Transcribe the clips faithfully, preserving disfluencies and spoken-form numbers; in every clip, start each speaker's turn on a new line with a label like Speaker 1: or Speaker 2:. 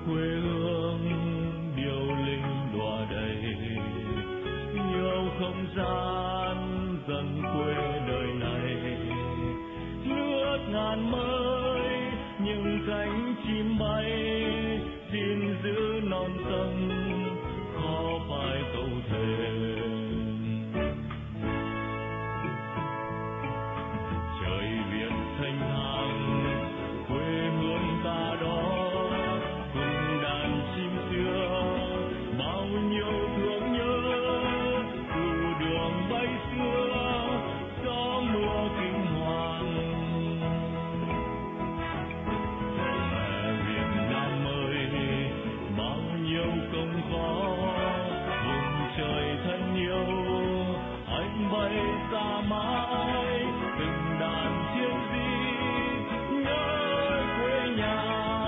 Speaker 1: quê hương điệu linh đọa đầy, nhiều không gian dần quê đời này, lướt ngàn mới những cánh chim bay, xin giữ non sông khó phải câu thề. Trời Việt thanh thang quê hương ta đó, cùng đàn chim xưa bao nhiêu thương nhớ, từ đường bay xưa gió mưa kinh hoàng. Mẹ Việt Nam ơi, bao nhiêu công khó, vùng trời thân yêu anh bay xa mãi, từng đàn chiến sĩ nhớ quê nhà.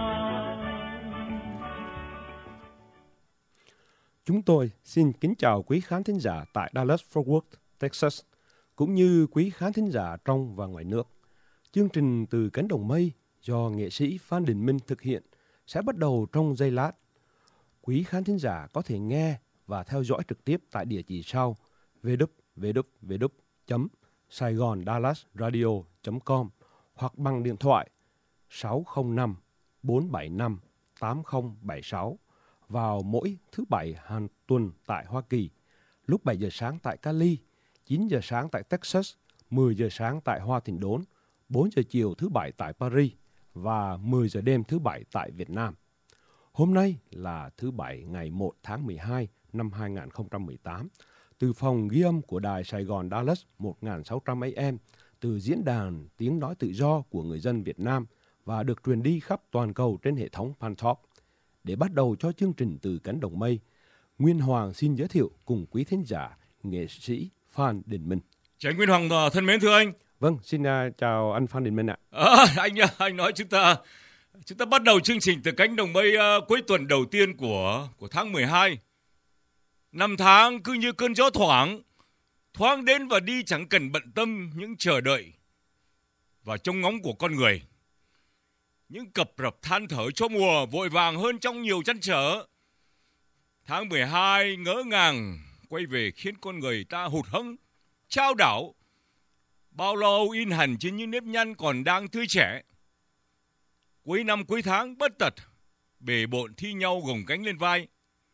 Speaker 2: Chúng tôi xin kính chào quý khán thính giả tại Dallas-Fort Worth, Texas, cũng như quý khán thính giả trong và ngoài nước. Chương trình Từ Cánh Đồng Mây do nghệ sĩ Phan Đình Minh thực hiện sẽ bắt đầu trong giây lát. Quý khán thính giả có thể nghe và theo dõi trực tiếp tại địa chỉ sau w w w chấm saigon dallas radio chấm com hoặc bằng điện thoại sáu không năm bốn bảy năm tám không bảy sáu vào mỗi thứ Bảy hàng tuần tại Hoa Kỳ, lúc bảy giờ sáng tại Cali, chín giờ sáng tại Texas, mười giờ sáng tại Hoa Thịnh Đốn, bốn giờ chiều thứ Bảy tại Paris và mười giờ đêm thứ Bảy tại Việt Nam. Hôm nay là thứ Bảy ngày một tháng mười hai năm hai nghìn không trăm mười tám, từ phòng ghi âm của Đài Sài Gòn Dallas một nghìn sáu trăm A M, từ diễn đàn tiếng nói tự do của người dân Việt Nam và được truyền đi khắp toàn cầu trên hệ thống Pantalk. Để bắt đầu cho chương trình Từ Cánh Đồng Mây, Nguyên Hoàng xin giới thiệu cùng quý thính giả nghệ sĩ Phan Đình Minh.
Speaker 3: Chào Nguyên Hoàng thân mến, thưa anh.
Speaker 2: Vâng, xin uh, chào anh Phan Đình Minh ạ.
Speaker 3: À, anh anh nói chúng ta chúng ta bắt đầu chương trình Từ Cánh Đồng Mây uh, cuối tuần đầu tiên của của tháng mười hai. Năm tháng cứ như cơn gió thoảng, thoáng đến và đi chẳng cần bận tâm những chờ đợi và trông ngóng của con người. Những cập rập than thở cho mùa vội vàng hơn trong nhiều trăn trở. Tháng mười hai ngỡ ngàng quay về khiến con người ta hụt hẫng, chao đảo. Bao lo âu in hằn trên những nếp nhăn còn đang tươi trẻ. Cuối năm cuối tháng bất tật, bề bộn thi nhau gồng gánh lên vai.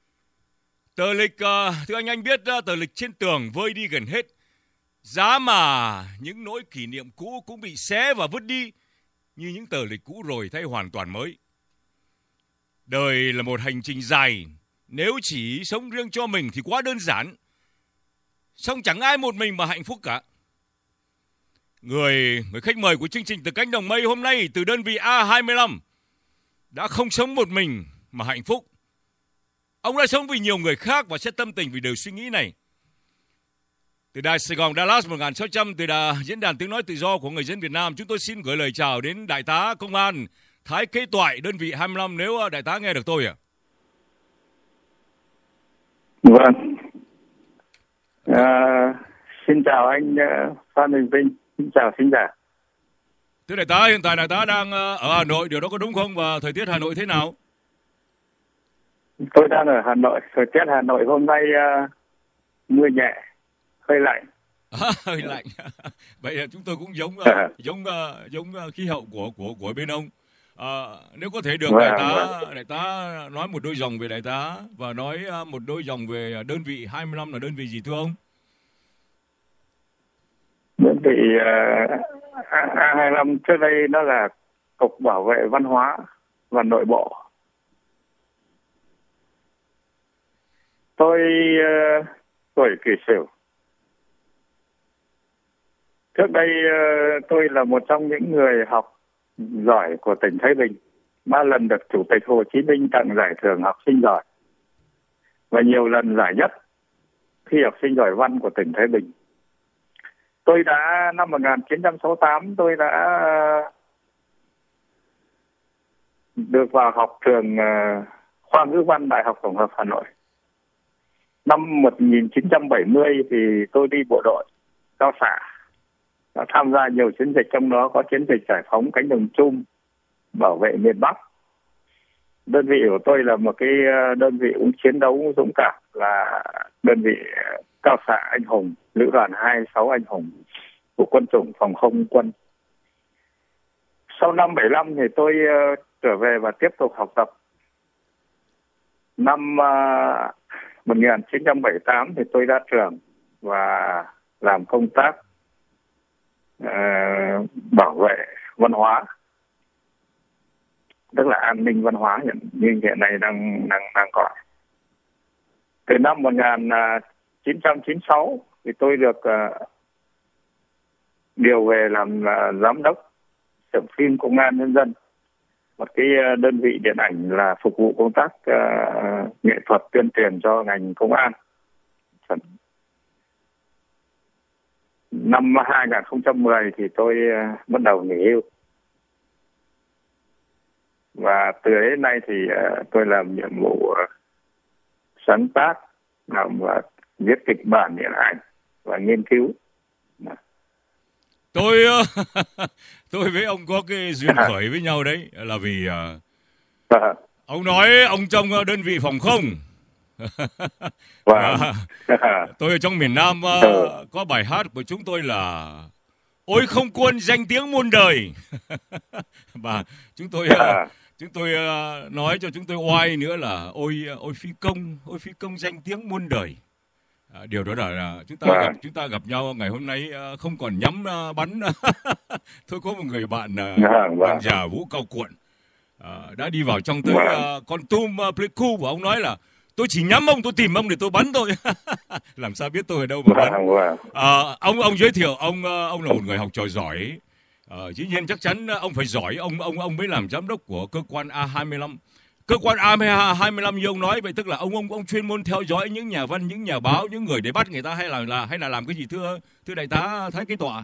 Speaker 3: Tờ lịch, uh, thưa anh anh biết uh, tờ lịch trên tường vơi đi gần hết. Giá mà những nỗi kỷ niệm cũ cũng bị xé và vứt đi, như những tờ lịch cũ rồi thay hoàn toàn mới. Đời là một hành trình dài, nếu chỉ sống riêng cho mình thì quá đơn giản. Song chẳng ai một mình mà hạnh phúc cả. Người người khách mời của chương trình Từ Cánh Đồng Mây hôm nay từ đơn vị A hai mươi lăm đã không sống một mình mà hạnh phúc. Ông đã sống vì nhiều người khác và sẽ tâm tình vì đời suy nghĩ này. Từ Đài Sài Gòn Dallas một nghìn sáu trăm, từ đà diễn đàn tiếng nói tự do của người dân Việt Nam, chúng tôi xin gửi lời chào đến Đại tá Công an Thái Kế Toại, đơn vị hai mươi lăm, nếu Đại tá nghe được tôi ạ. À?
Speaker 4: Vâng. À, xin chào anh Phan Đình Vinh, xin chào khán giả.
Speaker 3: Thưa Đại tá, hiện tại Đại tá đang ở Hà Nội, điều đó có đúng không? Và thời tiết Hà Nội thế nào?
Speaker 4: Tôi đang ở Hà Nội, thời tiết Hà Nội hôm nay uh, mưa nhẹ, hơi lạnh.
Speaker 3: À, hơi lạnh. Vậy chúng tôi cũng giống uh, giống uh, giống uh, khí hậu của của của bên ông. À, nếu có thể được
Speaker 4: vâng,
Speaker 3: Đại tá
Speaker 4: vâng.
Speaker 3: Đại tá nói một đôi dòng về Đại tá và nói uh, một đôi dòng về đơn vị hai mươi lăm là đơn vị gì thưa ông?
Speaker 4: Đơn vị uh, A hai mươi lăm trước đây nó là Cục Bảo vệ Văn hóa và Nội bộ. Tôi uh, tuổi Kỷ Sửu. Trước đây uh, tôi là một trong những người học giỏi của tỉnh Thái Bình. Ba lần được Chủ tịch Hồ Chí Minh tặng giải thưởng học sinh giỏi. Và nhiều lần giải nhất thi học sinh giỏi văn của tỉnh Thái Bình. Tôi đã, năm một nghìn chín trăm sáu mươi tám, tôi đã uh, được vào học trường uh, khoa ngữ văn Đại học Tổng hợp Hà Nội. Năm một nghìn chín trăm bảy mươi thì tôi đi bộ đội cao xạ, đã tham gia nhiều chiến dịch, trong đó có chiến dịch giải phóng cánh đồng Chum, bảo vệ miền Bắc. đơn vị của tôi là một cái đơn vị cũng chiến đấu dũng cảm, là đơn vị cao xạ anh hùng, lữ đoàn hai mươi sáu anh hùng của quân chủng phòng không quân. Sau năm bảy mươi lăm thì tôi uh, trở về và tiếp tục học tập. Năm uh, một nghìn chín trăm bảy mươi tám thì tôi ra trường và làm công tác uh, bảo vệ văn hóa, tức là an ninh văn hóa hiện như hiện nay đang đang đang gọi. Từ năm một nghìn chín trăm chín mươi sáu thì tôi được uh, điều về làm uh, giám đốc xưởng phim Công an Nhân dân, một cái uh, đơn vị điện ảnh là phục vụ công tác uh, nghệ thuật tuyên truyền cho ngành công an. Năm hai nghìn không trăm mười thì tôi uh, bắt đầu nghỉ hưu. Và từ đấy đến nay thì uh, tôi làm nhiệm vụ uh, sáng tác, làm và viết kịch bản điện ảnh và nghiên cứu.
Speaker 3: Tôi tôi với ông có cái duyên khởi với nhau đấy là vì uh, ông nói ông trong đơn vị phòng không.
Speaker 4: Wow.
Speaker 3: Tôi ở trong miền Nam uh, có bài hát của chúng tôi là Ôi không quân danh tiếng muôn đời. Và chúng tôi uh, chúng tôi uh, nói cho chúng tôi oai nữa là ôi ôi phi công, ôi phi công danh tiếng muôn đời. À, điều đó là, là chúng ta gặp chúng ta gặp nhau ngày hôm nay uh, không còn nhắm uh, bắn. Tôi có một người bạn uh, bạn già Vũ Cao Cuộn uh, đã đi vào trong tới uh, Kon Tum uh, Pleiku, và ông nói là tôi chỉ nhắm ông, tôi tìm ông để tôi bắn thôi. Làm sao biết tôi ở đâu mà bắn. Uh, ông ông giới thiệu ông uh, ông là một người học trò giỏi. Uh, dĩ nhiên chắc chắn ông phải giỏi, ông ông ông mới làm giám đốc của cơ quan A hai mươi lăm. Cơ quan A hai mươi lăm như ông nói vậy, tức là ông ông ông chuyên môn theo dõi những nhà văn, những nhà báo, những người để bắt người ta, hay là là hay là làm cái gì thưa thưa đại tá Thái Kế Tọa?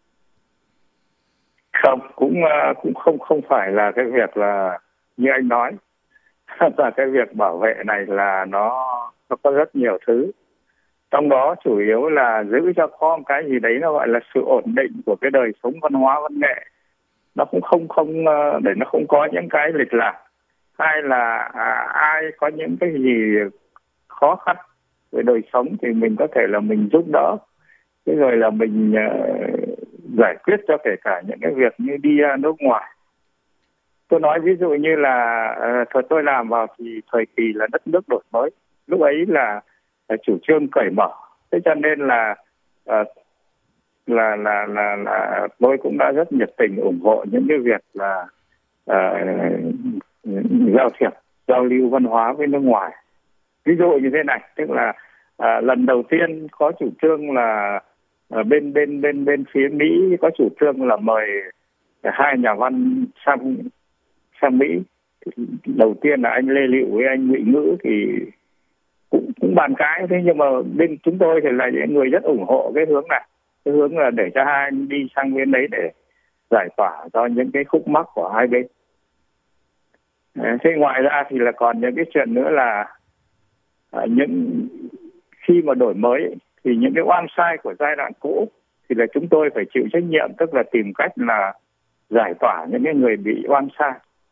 Speaker 4: Không, cũng cũng không không phải là cái việc là như anh nói. Và cái việc bảo vệ này là nó nó có rất nhiều thứ. Trong đó chủ yếu là giữ cho có một cái gì đấy nó gọi là sự ổn định của cái đời sống văn hóa văn nghệ. Nó cũng không không để nó không có những cái lệch lạc. Hay là à, ai có những cái gì khó khăn về đời sống thì mình có thể là mình giúp đỡ. Thế rồi là mình uh, giải quyết cho kể cả những cái việc như đi uh, nước ngoài. Tôi nói ví dụ như là uh, thời tôi làm vào thì thời kỳ là đất nước đổi mới. Lúc ấy là uh, chủ trương cởi mở. Thế cho nên là uh, là, là là là tôi cũng đã rất nhiệt tình ủng hộ những cái việc là uh, giao thiệp, giao lưu văn hóa với nước ngoài. Ví dụ như thế này, tức là à, lần đầu tiên có chủ trương là à, bên bên bên bên phía Mỹ có chủ trương là mời hai nhà văn sang sang Mỹ. Đầu tiên là anh Lê Lựu với anh Ngụy Ngữ thì cũng cũng bàn cãi, thế nhưng mà bên chúng tôi thì là những người rất ủng hộ cái hướng này, cái hướng là để cho hai anh đi sang bên đấy để giải tỏa cho những cái khúc mắc của hai bên. Thế ngoài ra thì là còn những cái chuyện nữa là à, những khi mà đổi mới thì những cái oan sai của giai đoạn cũ thì là chúng tôi phải chịu trách nhiệm, tức là tìm cách là giải tỏa những cái người bị oan sai,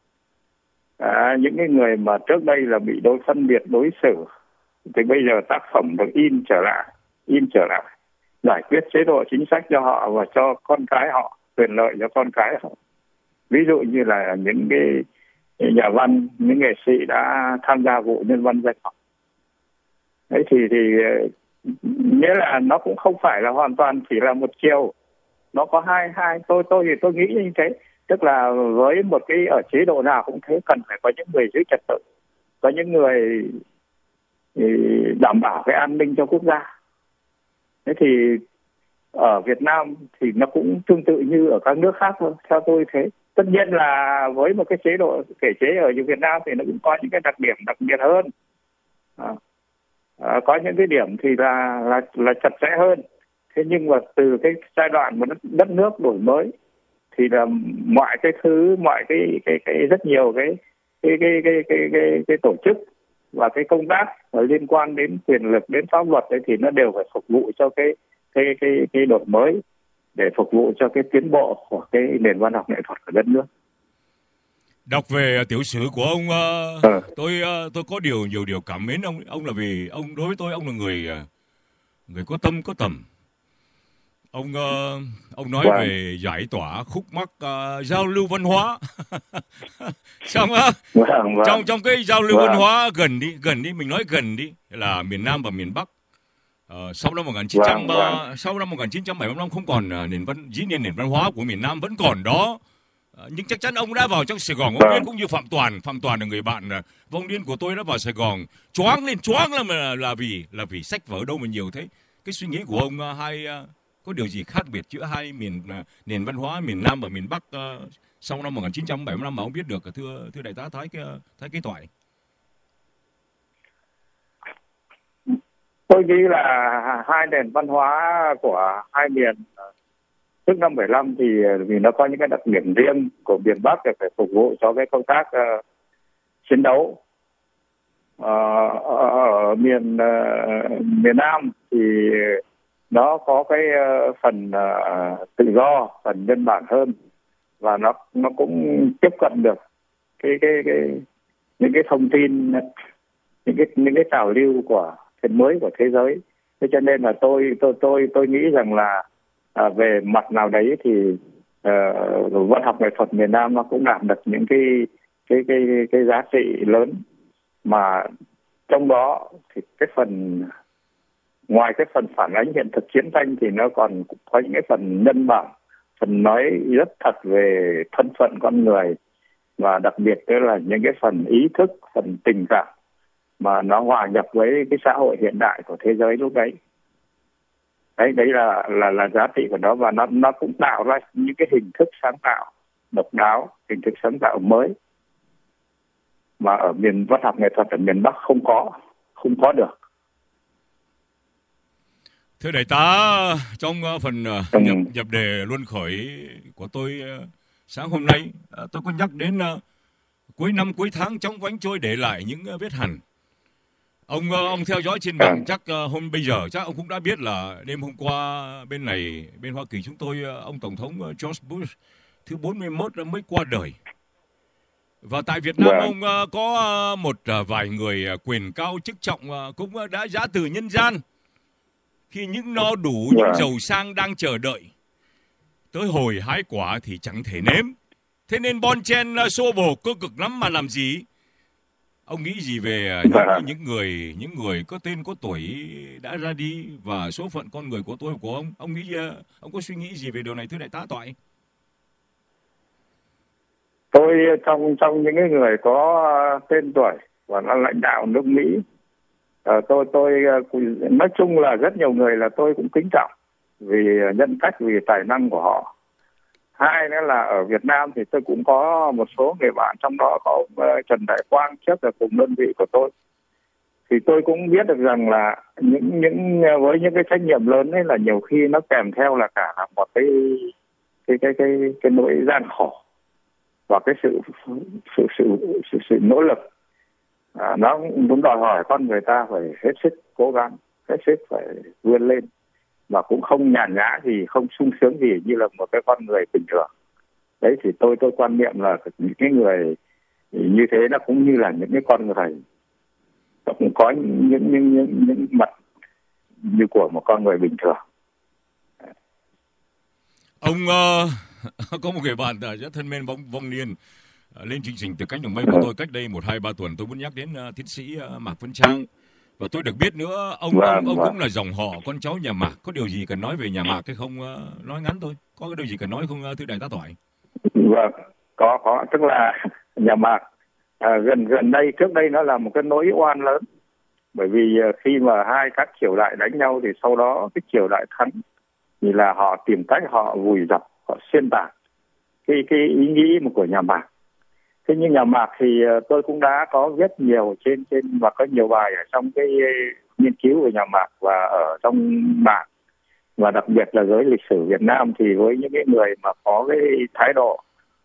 Speaker 4: à, những cái người mà trước đây là bị đối phân biệt đối xử thì bây giờ tác phẩm được in trở lại, in trở lại, giải quyết chế độ chính sách cho họ và cho con cái họ, quyền lợi cho con cái họ. Ví dụ như là những cái nhà văn, những nghệ sĩ đã tham gia vụ nhân văn danh học. Đấy thì thì nghĩa là nó cũng không phải là hoàn toàn chỉ là một chiều, nó có hai hai tôi tôi thì tôi nghĩ như thế, tức là với một cái ở chế độ nào cũng thế, cần phải có những người giữ trật tự, có những người đảm bảo cái an ninh cho quốc gia. Thế thì ở Việt Nam thì nó cũng tương tự như ở các nước khác thôi, theo tôi thế. Tất nhiên là với một cái chế độ thể chế ở Việt Nam thì nó cũng có những cái đặc điểm đặc biệt hơn. À, à, có những cái điểm thì là là là chặt chẽ hơn. Thế nhưng mà từ cái giai đoạn mà đất, đất nước đổi mới thì là mọi cái thứ, mọi cái cái cái rất nhiều cái cái cái cái cái cái, cái tổ chức và cái công tác liên quan đến quyền lực, đến pháp luật ấy, thì nó đều phải phục vụ cho cái cái cái cái đổi mới, để phục vụ cho cái tiến bộ của cái nền văn học nghệ thuật của đất nước.
Speaker 3: Đọc về tiểu sử của ông, uh,
Speaker 4: Ừ.
Speaker 3: tôi uh, tôi có điều nhiều điều cảm mến ông. Ông là vì ông đối với tôi ông là người uh, người có tâm có tầm. Ông uh, ông nói
Speaker 4: Vâng.
Speaker 3: về giải tỏa khúc mắc uh, giao lưu văn hóa. Xong á,
Speaker 4: Vâng, vâng.
Speaker 3: trong trong cái giao lưu
Speaker 4: Vâng.
Speaker 3: văn hóa gần đi, gần đi mình nói gần đi là miền Nam và miền Bắc. Uh, sau năm một nghìn chín trăm
Speaker 4: Vâng, vâng.
Speaker 3: uh, sau năm một nghìn chín trăm bảy mươi lăm không còn uh, nền văn dĩ nhiên nền văn hóa của miền Nam vẫn còn đó. Uh, nhưng chắc chắn ông đã vào trong Sài Gòn, ông
Speaker 4: Vâng.
Speaker 3: biết cũng như Phạm Toàn, Phạm Toàn là người bạn uh, vong niên của tôi đã vào Sài Gòn, choáng lên choáng là là, là vì là vì sách vở đâu mà nhiều thế. Cái suy nghĩ của ông uh, hai uh, có điều gì khác biệt giữa hai miền uh, nền văn hóa miền Nam và miền Bắc uh, sau năm một nghìn chín trăm bảy mươi lăm mà ông biết được, thưa thưa đại tá Thái cái Thái Kế Toại?
Speaker 4: Tôi nghĩ là hai nền văn hóa của hai miền trước năm bảy lăm thì vì nó có những cái đặc điểm riêng của miền Bắc để phải phục vụ cho cái công tác uh, chiến đấu. Uh, ở, ở miền uh, miền Nam thì nó có cái uh, phần uh, tự do, phần nhân bản hơn, và nó nó cũng tiếp cận được cái cái cái những cái thông tin, những cái những cái trào lưu của thế mới của thế giới. Thế cho nên là tôi tôi tôi tôi nghĩ rằng là à, về mặt nào đấy thì uh, văn học nghệ thuật miền Nam nó cũng đạt được những cái cái cái cái giá trị lớn, mà trong đó thì cái phần ngoài cái phần phản ánh hiện thực chiến tranh thì nó còn có những cái phần nhân bản, phần nói rất thật về thân phận con người, và đặc biệt đó là những cái phần ý thức, phần tình cảm mà nó hòa nhập với cái xã hội hiện đại của thế giới lúc đấy. Đấy, đấy là là là giá trị của nó, và nó nó cũng tạo ra những cái hình thức sáng tạo độc đáo, hình thức sáng tạo mới mà ở miền văn học nghệ thuật ở miền Bắc không có, không có được.
Speaker 3: Thưa đại tá, trong uh, phần uh,
Speaker 4: ừ.
Speaker 3: nhập, nhập đề luân khởi của tôi uh, sáng hôm nay, uh, tôi có nhắc đến uh, cuối năm cuối tháng chóng vánh trôi để lại những uh, vết hằn. Ông uh, ông theo dõi trên mạng, chắc uh, hôm bây giờ chắc ông cũng đã biết là đêm hôm qua bên này, bên Hoa Kỳ chúng tôi, uh, ông Tổng thống uh, George Bush thứ bốn mươi mốt mới qua đời. Và tại Việt Nam,
Speaker 4: Vâng.
Speaker 3: ông uh, có uh, một uh, vài người uh, quyền cao chức trọng uh, cũng uh, đã giã từ nhân gian. Khi những no đủ, những
Speaker 4: Vâng.
Speaker 3: giàu sang đang chờ đợi, tới hồi hái quả thì chẳng thể nếm. Thế nên bon chen uh, xô bồ cơ cực lắm mà làm gì? Ông nghĩ gì về uh,
Speaker 4: Vâng.
Speaker 3: những, những người những người có tên có tuổi đã ra đi và số phận con người của tôi của ông? Ông nghĩ uh, ông có suy nghĩ gì về điều này, thưa đại tá Toại?
Speaker 4: Tôi trong trong những cái người có tên tuổi và là lãnh đạo nước Mỹ, à, tôi tôi nói chung là rất nhiều người là tôi cũng kính trọng vì nhân cách, vì tài năng của họ. Hai nữa là ở Việt Nam thì tôi cũng có một số người bạn, trong đó có ông Trần Đại Quang trước là cùng đơn vị của tôi. Thì tôi cũng biết được rằng là những những với những cái trách nhiệm lớn ấy là nhiều khi nó kèm theo là cả một cái cái cái cái cái nỗi gian khổ và cái sự sự sự sự, sự nỗ lực. À, nó cũng đòi hỏi con người ta phải hết sức cố gắng, hết sức phải vươn lên, và cũng không nhàn nhã gì, không sung sướng gì như là một cái con người bình thường. Đấy thì tôi tôi quan niệm là những cái người như thế nó cũng như là những cái con người, nó cũng có những những những những, những mặt như của một con người bình thường.
Speaker 3: Ông uh, có một người bạn uh, rất thân mến vong, vong niên uh, lên chương trình Từ Cánh Đồng Mây của tôi cách đây một hai ba tuần. Tôi muốn nhắc đến uh, tiến sĩ uh, Mạc Vân Trang. Và tôi được biết nữa, ông
Speaker 4: vâng,
Speaker 3: ông, ông
Speaker 4: vâng.
Speaker 3: cũng là dòng họ con cháu nhà Mạc. Có điều gì cần nói về nhà Mạc hay không? Uh, nói ngắn thôi. Có cái điều gì cần nói không, uh, thưa đại tá Toại?
Speaker 4: Vâng, có có tức là nhà Mạc à, gần gần đây, trước đây nó là một cái nỗi oan lớn, bởi vì uh, khi mà hai các triều đại đánh nhau thì sau đó cái triều đại thắng thì là họ tìm cách họ vùi dập, họ xuyên tạc cái cái ý nghĩ của nhà Mạc. Thế nhưng nhà Mạc thì uh, tôi cũng đã có viết nhiều trên trên và có nhiều bài ở trong cái uh, nghiên cứu về nhà Mạc và ở trong mạng, và đặc biệt là với lịch sử Việt Nam thì với những cái người mà có cái thái độ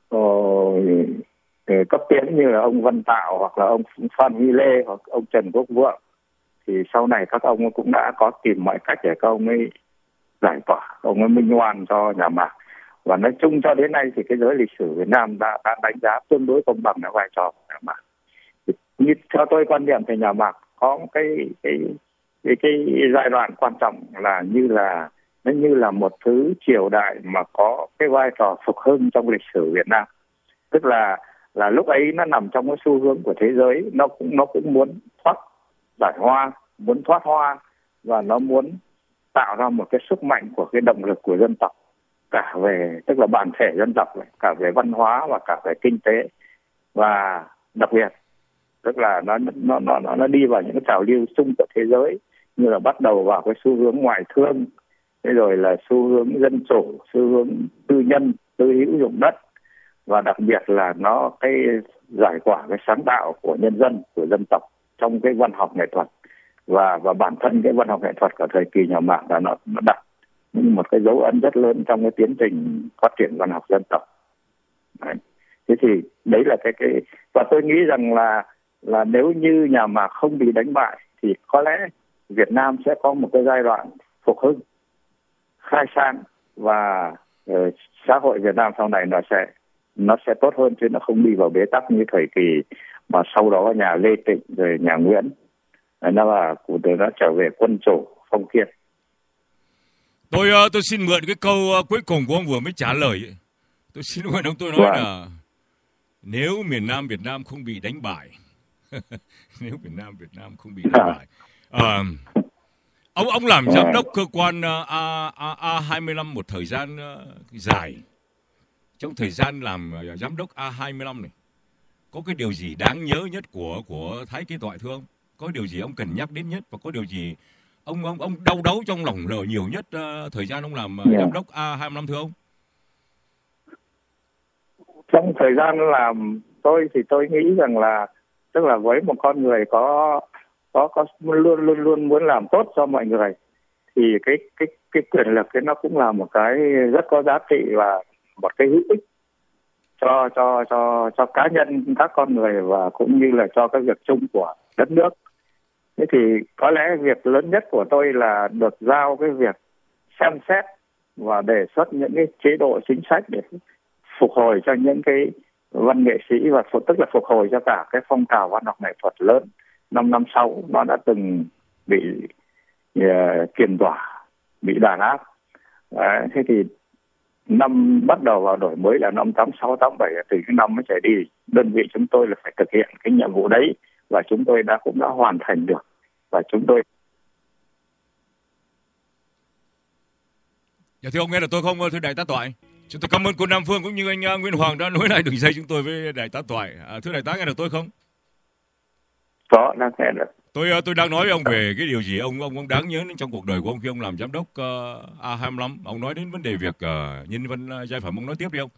Speaker 4: uh, cấp tiến như là ông Văn Tạo hoặc là ông Phan Huy Lê hoặc ông Trần Quốc Vượng, thì sau này các ông cũng đã có tìm mọi cách để các ông ấy giải tỏa, ông ấy minh oan cho nhà Mạc. Và nói chung cho đến nay thì cái giới lịch sử Việt Nam đã, đã đánh giá tương đối công bằng là vai trò của nhà Mạc. Như theo tôi quan điểm thì nhà Mạc có cái cái cái, cái giai đoạn quan trọng là như là nó như là một thứ triều đại mà có cái vai trò phục hưng trong lịch sử Việt Nam. Tức là là lúc ấy nó nằm trong cái xu hướng của thế giới, nó cũng nó cũng muốn thoát giải hoa, muốn thoát hoa và nó muốn tạo ra một cái sức mạnh của cái động lực của dân tộc, cả về tức là bản thể dân tộc này, cả về văn hóa và cả về kinh tế, và đặc biệt tức là nó nó nó nó đi vào những cái trào lưu chung của thế giới, như là bắt đầu vào cái xu hướng ngoại thương, thế rồi là xu hướng dân chủ, xu hướng tư nhân, tư hữu dụng đất, và đặc biệt là nó cái giải quả cái sáng tạo của nhân dân, của dân tộc trong cái văn học nghệ thuật, và và bản thân cái văn học nghệ thuật của thời kỳ nhà Mạc là nó, nó đặt một cái dấu ấn rất lớn trong cái tiến trình phát triển văn học dân tộc. Đấy. Thế thì đấy là cái cái và tôi nghĩ rằng là là nếu như nhà Mạc không bị đánh bại thì có lẽ Việt Nam sẽ có một cái giai đoạn phục hưng, khai sáng, và uh, xã hội Việt Nam sau này nó sẽ nó sẽ tốt hơn, chứ nó không đi vào bế tắc như thời kỳ mà sau đó nhà Lê Tịnh rồi nhà Nguyễn, nó là cụ từ nó trở về quân chủ phong kiến.
Speaker 3: Tôi tôi xin mượn cái câu cuối cùng của ông vừa mới trả lời. Tôi xin mượn ông, tôi nói wow. là nếu miền Nam Việt Nam không bị đánh bại, nếu miền Nam Việt Nam không bị đánh bại, à, ông ông làm giám đốc cơ quan A A A hai mươi lăm một thời gian dài. Trong thời gian làm giám đốc A hai mươi lăm này, có cái điều gì đáng nhớ nhất của của Thái Kế Toại thưa ông? Có điều gì ông cần nhắc đến nhất, và có điều gì ông ông ông đau đáu trong lòng lờ nhiều nhất uh, thời gian ông làm uh, yeah. giám đốc A hai mươi lăm thưa ông?
Speaker 4: Trong thời gian làm tôi thì tôi nghĩ rằng là tức là với một con người có có có luôn luôn luôn muốn làm tốt cho mọi người thì cái cái cái quyền lực cái nó cũng là một cái rất có giá trị và một cái hữu ích cho cho cho cho cá nhân các con người và cũng như là cho cái việc chung của đất nước. Thế thì có lẽ việc lớn nhất của tôi là được giao cái việc xem xét và đề xuất những cái chế độ chính sách để phục hồi cho những cái văn nghệ sĩ, và tức là phục hồi cho cả cái phong trào văn học nghệ thuật lớn năm năm sáu nó đã từng bị uh, kiềm tỏa, bị đàn áp. Uh, thế thì năm bắt đầu vào đổi mới là năm tám sáu tám bảy, từ cái năm mới trở đi đơn vị chúng tôi là phải thực hiện cái nhiệm vụ đấy, và chúng tôi đã cũng đã hoàn thành được. Và chúng tôi
Speaker 3: dạ thưa ông nghe được tôi không thưa đại tá Toại? Chúng tôi cảm ơn cô Nam Phương cũng như anh uh, Nguyễn Hoàng đã nối lại đường dây chúng tôi với đại tá Toại. À, thưa đại tá nghe được tôi không?
Speaker 4: Có, đang nghe được.
Speaker 3: Tôi uh, tôi đang nói với ông về cái điều gì ông ông ông đáng nhớ trong cuộc đời của ông khi ông làm giám đốc uh, A hai mươi lăm. Ông nói đến vấn đề việc uh, nhân văn uh, giai phẩm, ông nói tiếp đi ông.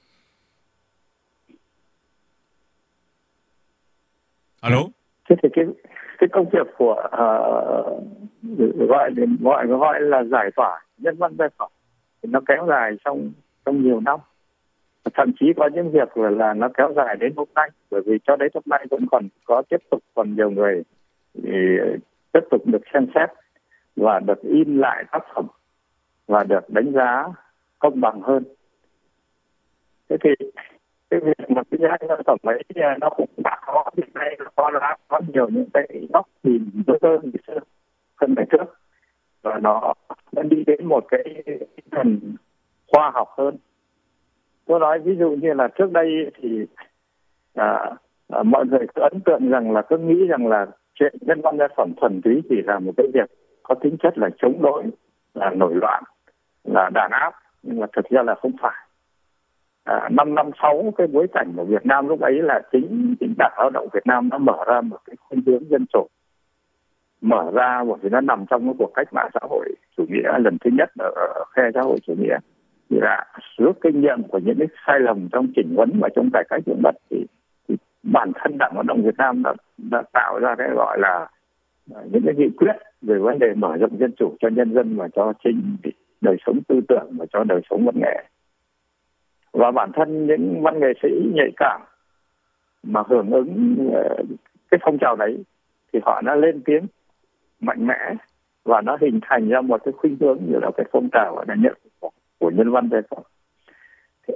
Speaker 3: Alo.
Speaker 4: Thế thì cái cái công việc của uh, gọi gọi gọi là giải tỏa nhân văn giai phẩm thì nó kéo dài trong trong nhiều năm, thậm chí có những việc là, là nó kéo dài đến hôm nay, bởi vì cho đến hôm nay vẫn còn có tiếp tục còn nhiều người thì tiếp tục được xem xét và được in lại tác phẩm và được đánh giá công bằng hơn. Thế thì cái việc mà cái giá tác phẩm ấy nó cũng đã có hiện nay nó đã có nhiều những cái góc nhìn tốt hơn ngày xưa hơn ngày trước, và nó đã đi đến một cái thần khoa học hơn. Tôi nói ví dụ như là trước đây thì à, à, mọi người cứ ấn tượng rằng là cứ nghĩ rằng là chuyện nhân văn giai phẩm thuần túy chỉ là một cái việc có tính chất là chống đối, là nổi loạn, là đàn áp, nhưng mà thực ra là không phải. À, năm năm sáu cái bối cảnh của Việt Nam lúc ấy là chính chính Đảng Lao động Việt Nam nó mở ra một cái khuynh hướng dân chủ, mở ra bởi vì nó nằm trong cái cuộc cách mạng xã hội chủ nghĩa lần thứ nhất ở phe xã hội chủ nghĩa, thì là rút kinh nghiệm của những cái sai lầm trong chỉnh huấn và trong cải cách ruộng đất, thì, thì bản thân Đảng Lao động Việt Nam đã, đã tạo ra cái gọi là những cái nghị quyết về vấn đề mở rộng dân chủ cho nhân dân và cho chính đời sống tư tưởng và cho đời sống văn nghệ. Và bản thân những văn nghệ sĩ nhạy cảm mà hưởng ứng cái phong trào đấy thì họ đã lên tiếng mạnh mẽ và nó hình thành ra một cái khuynh hướng như là cái phong trào là nhận của nhân văn giai phẩm.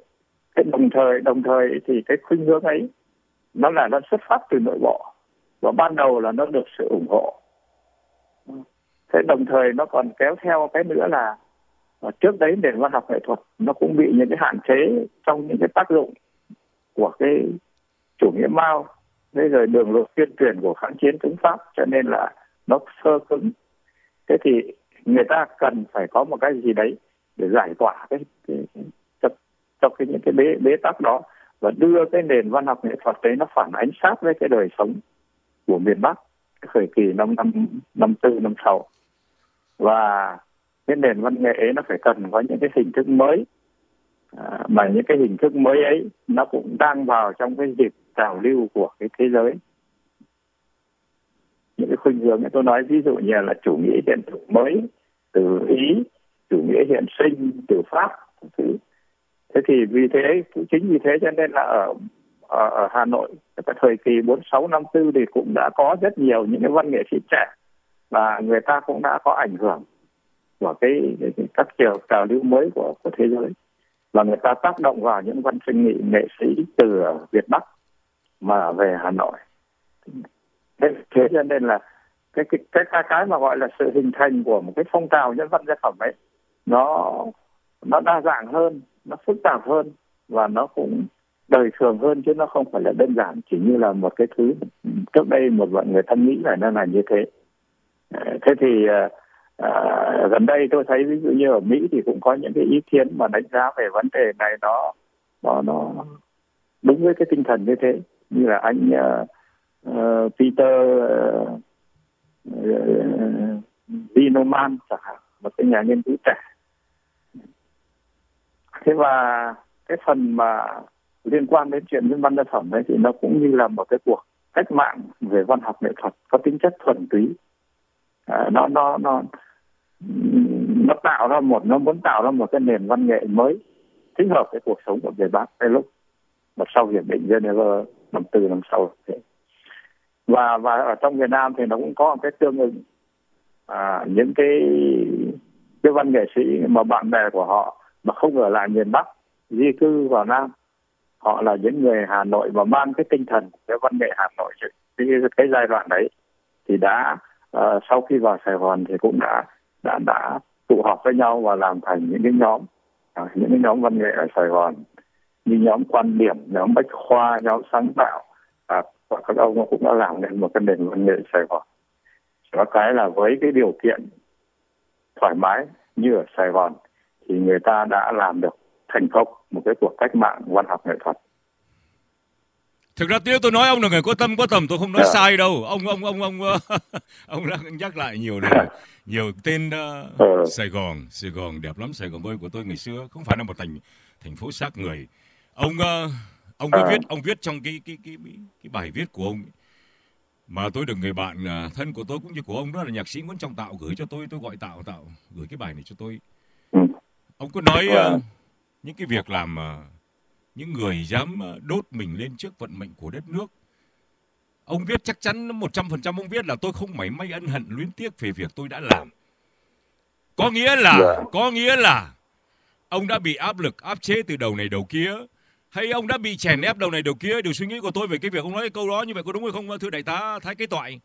Speaker 4: Cái đồng thời đồng thời thì cái khuynh hướng ấy nó là nó xuất phát từ nội bộ, và ban đầu là nó được sự ủng hộ. Thế đồng thời nó còn kéo theo cái nữa là trước đấy nền văn học nghệ thuật nó cũng bị những cái hạn chế trong những cái tác dụng của cái chủ nghĩa Mao, bây giờ đường lối tuyên truyền của kháng chiến chống Pháp, cho nên là nó sơ cứng. Thế thì người ta cần phải có một cái gì đấy để giải tỏa cái, cái, cái cho, cho cái những cái bế bế tắc đó, và đưa cái nền văn học nghệ thuật đấy nó phản ánh sát với cái đời sống của miền Bắc cái thời kỳ năm năm năm tư năm sáu. Và cái nền văn nghệ ấy nó phải cần có những cái hình thức mới, à, mà những cái hình thức mới ấy nó cũng đang vào trong cái dịp trào lưu của cái thế giới. Những cái khuynh hướng tôi nói ví dụ như là chủ nghĩa hiện thực mới từ Ý, chủ nghĩa hiện sinh từ Pháp, thứ. Thế thì vì thế, chính vì thế cho nên là ở ở, ở Hà Nội cái thời kỳ bốn sáu năm tư thì cũng đã có rất nhiều những cái văn nghệ sĩ trẻ, và người ta cũng đã có ảnh hưởng của cái, cái, cái các chiều trào lưu mới của của thế giới, và người ta tác động vào những văn sinh nghị nghệ sĩ từ Việt Bắc mà về Hà Nội. Thế, thế cho nên là cái cái cái cái cái mà gọi là sự hình thành của một cái phong trào nhân văn gia phẩm ấy, nó nó đa dạng hơn, nó phức tạp hơn, và nó cũng đời thường hơn, chứ nó không phải là đơn giản chỉ như là một cái thứ trước đây một vài người thân nghĩ là nó là như thế. Thế thì à, gần đây tôi thấy ví dụ như ở Mỹ thì cũng có những cái ý kiến mà đánh giá về vấn đề này nó nó nó đúng với cái tinh thần như thế, như là anh uh, uh, Peter uh, uh, Zinoman chẳng hạn, một cái nhà nghiên cứu trẻ. Thế và cái phần mà liên quan đến chuyện nhân văn gia phẩm ấy thì nó cũng như là một cái cuộc cách mạng về văn học nghệ thuật có tính chất thuần túy. À, nó nó nó nó tạo ra một nó muốn tạo ra một cái nền văn nghệ mới thích hợp với cuộc sống của người Bắc cái lúc mà sau hiệp định Geneva năm tư năm sau. Và và ở trong Việt Nam thì nó cũng có một cái tương ứng. À, những cái cái văn nghệ sĩ mà bạn bè của họ mà không ở lại miền Bắc, di cư vào Nam, họ là những người Hà Nội và mang cái tinh thần cái văn nghệ Hà Nội. Cái, cái giai đoạn đấy thì đã uh, sau khi vào Sài Gòn thì cũng đã đã đã tụ họp với nhau và làm thành những cái nhóm, uh, những cái nhóm văn nghệ ở Sài Gòn, như nhóm Quan Điểm, nhóm Bách Khoa, nhóm Sáng Tạo, uh, và các ông cũng đã làm nên một cái nền văn nghệ Sài Gòn. Có cái là với cái điều kiện thoải mái như ở Sài Gòn thì người ta đã làm được thành công một cái cuộc cách mạng văn học nghệ thuật.
Speaker 3: Thực ra tiếng tôi nói ông là người có tâm có tầm, tôi không nói yeah. sai đâu. Ông ông ông ông ông đang nhắc lại nhiều này, nhiều tên uh, ừ. Sài Gòn, Sài Gòn đẹp lắm, Sài Gòn ơi của tôi ngày xưa không phải là một thành thành phố xác người. Ông uh, ông có à. viết ông viết trong cái cái cái cái bài viết của ông mà tôi được người bạn uh, thân của tôi cũng như của ông đó là nhạc sĩ Nguyễn Trọng Tạo gửi cho tôi, tôi gọi Tạo Tạo gửi cái bài này cho tôi. Ừ. Ông có nói uh, những cái việc làm uh, những người dám đốt mình lên trước vận mệnh của đất nước. Ông viết chắc chắn một trăm phần trăm ông viết là tôi không mảy may ân hận luyến tiếc về việc tôi đã làm. Có nghĩa là, yeah. có nghĩa là ông đã bị áp lực, áp chế từ đầu này đầu kia, hay ông đã bị chèn ép đầu này đầu kia. Điều suy nghĩ của tôi về cái việc ông nói cái câu đó như vậy có đúng hay không, thưa đại tá Thái Kế Toại?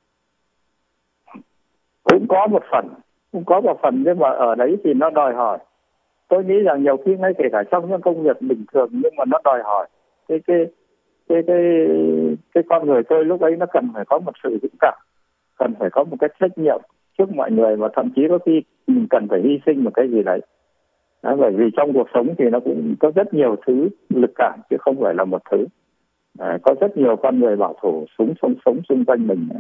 Speaker 4: Cũng có một phần, cũng có một phần, nhưng mà ở đấy thì nó đòi hỏi. Tôi nghĩ rằng nhiều khi ngay kể cả trong những công việc bình thường nhưng mà nó đòi hỏi cái cái cái cái cái con người tôi lúc ấy nó cần phải có một sự dũng cảm, cần phải có một cái trách nhiệm trước mọi người, và thậm chí có khi mình cần phải hy sinh một cái gì đấy. Đó, bởi vì trong cuộc sống thì nó cũng có rất nhiều thứ lực cản chứ không phải là một thứ. À, có rất nhiều con người bảo thủ súng sống sống xung quanh mình.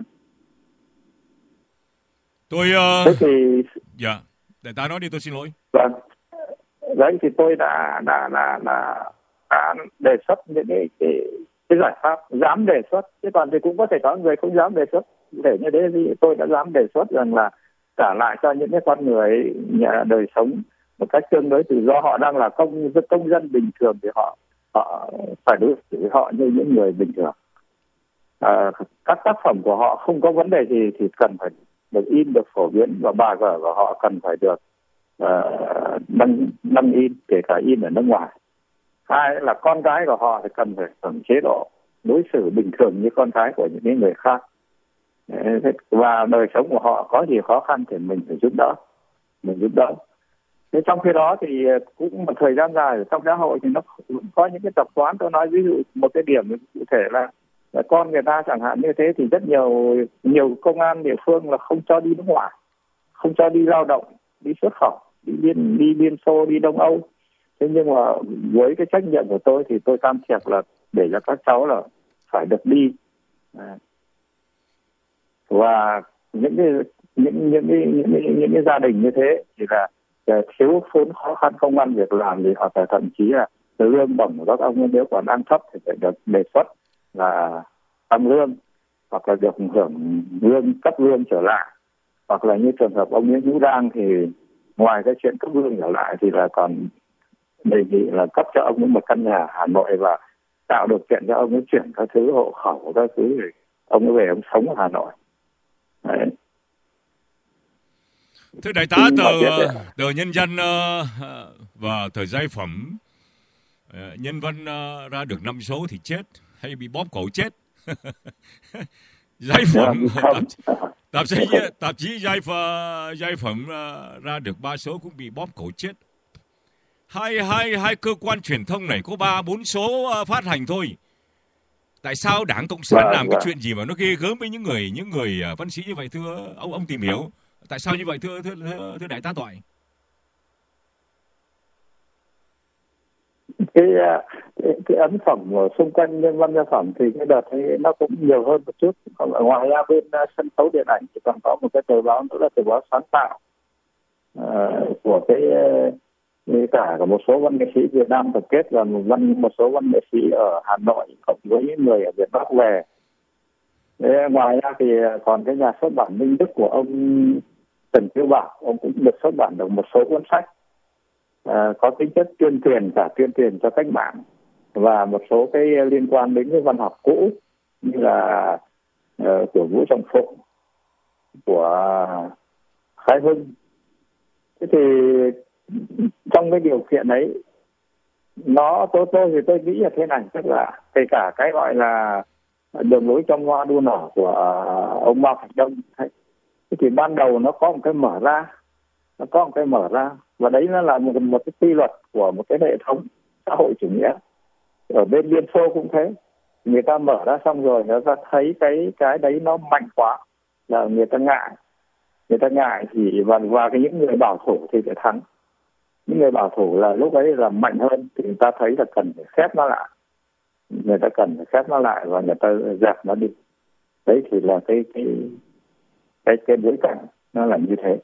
Speaker 3: Tôi uh...
Speaker 4: thế thì
Speaker 3: dạ, đại tá nói đi, tôi xin lỗi.
Speaker 4: Vâng. Đấy thì tôi đã đã đã, đã, đã đề xuất những cái, cái cái giải pháp, dám đề xuất, chứ còn thì cũng có thể có người không dám đề xuất. Để như thế thì tôi đã dám đề xuất rằng là trả lại cho những cái con người nhà đời sống một cách tương đối tự do. Họ đang là công công dân bình thường thì họ họ phải đối xử với họ như những người bình thường. À, các tác phẩm của họ không có vấn đề gì thì cần phải được in, được phổ biến, và bài vở của họ cần phải được Uh, đăng, đăng in, kể cả in ở nước ngoài. Hai là con cái của họ thì cần phải hưởng chế độ đối xử bình thường như con cái của những người khác. Và đời sống của họ có gì khó khăn thì mình phải giúp đỡ, mình giúp đỡ. Thế trong khi đó thì cũng một thời gian dài trong xã hội thì nó cũng có những cái tập quán. Tôi nói ví dụ một cái điểm cụ thể là, là con người ta chẳng hạn như thế thì rất nhiều nhiều công an địa phương là không cho đi nước ngoài, không cho đi lao động, đi xuất khẩu, đi liên đi Liên Xô, đi Đông Âu. Thế nhưng mà với cái trách nhiệm của tôi thì tôi can thiệp là để cho các cháu là phải được đi. À. Và những cái những những cái những cái, những cái gia đình như thế thì là thiếu thốn khó khăn công ăn việc làm thì hoặc là thậm chí là lương bổng của các ông nếu còn đang thấp thì phải được đề xuất là tăng lương, hoặc là được hưởng lương cấp lương trở lại, hoặc là như trường hợp ông Nguyễn Hữu Đang thì ngoài cái chuyện cấp lương trở lại thì là còn đề nghị là cấp cho ông ấy một căn nhà Hà Nội và tạo điều kiện cho ông ấy chuyển các thứ hộ khẩu các thứ để ông ấy về ông sống ở Hà Nội. Đấy.
Speaker 3: Thưa đại tá, tờ tờ Nhân dân uh, và tờ Giai Phẩm, uh, nhân văn uh, ra được năm số thì chết hay bị bóp cổ chết. Giai Phẩm tạp, tạp chí tạp chí Giai Giai Phẩm uh, ra được ba số cũng bị bóp cổ chết. Hai hai hai cơ quan truyền thông này có ba bốn số uh, phát hành thôi. Tại sao Đảng Cộng sản
Speaker 4: vâng,
Speaker 3: làm
Speaker 4: vâng.
Speaker 3: cái chuyện gì mà nó ghê gớm với những người những người uh, văn sĩ như vậy, thưa ông ông tìm hiểu tại sao như vậy, thưa thưa thưa, thưa đại tá Toại?
Speaker 4: Cái, cái cái ấn phẩm ở xung quanh nhân văn gia phẩm thì cái đợt ấy nó cũng nhiều hơn một chút. Còn ở ngoài ra bên uh, sân khấu điện ảnh thì còn có một cái tờ báo nữa là tờ báo Sáng Tạo uh, của cái uh, cả của một số văn nghệ sĩ Việt Nam tập kết và một văn một số văn nghệ sĩ ở Hà Nội cộng với những người ở Việt Bắc về. Thế ngoài ra thì còn cái nhà xuất bản Minh Đức của ông Trần Kiêu Bảo, ông cũng được xuất bản được một số cuốn sách à, có tính chất tuyên truyền, cả tuyên truyền cho cách mạng và một số cái liên quan đến cái văn học cũ như là uh, của Vũ Trọng Phụng, của Khái Hưng. Thế thì trong cái điều kiện ấy, nó tôi tôi thì tôi nghĩ là thế này, tức là kể cả cái gọi là đường lối trong hoa đua nở của ông Mao Trạch Đông ấy, thì ban đầu nó có một cái mở ra, nó có một cái mở ra và đấy nó là một, một cái quy luật của một cái hệ thống xã hội chủ nghĩa. Ở bên Liên Xô cũng thế, người ta mở ra xong rồi người ta thấy cái cái đấy nó mạnh quá là người ta ngại, người ta ngại thì và và cái những người bảo thủ thì phải thắng, những người bảo thủ là lúc ấy là mạnh hơn thì người ta thấy là cần phải khép nó lại, người ta cần phải khép nó lại và người ta dẹp nó đi. Đấy thì là cái cái cái cái bối cảnh nó là như thế.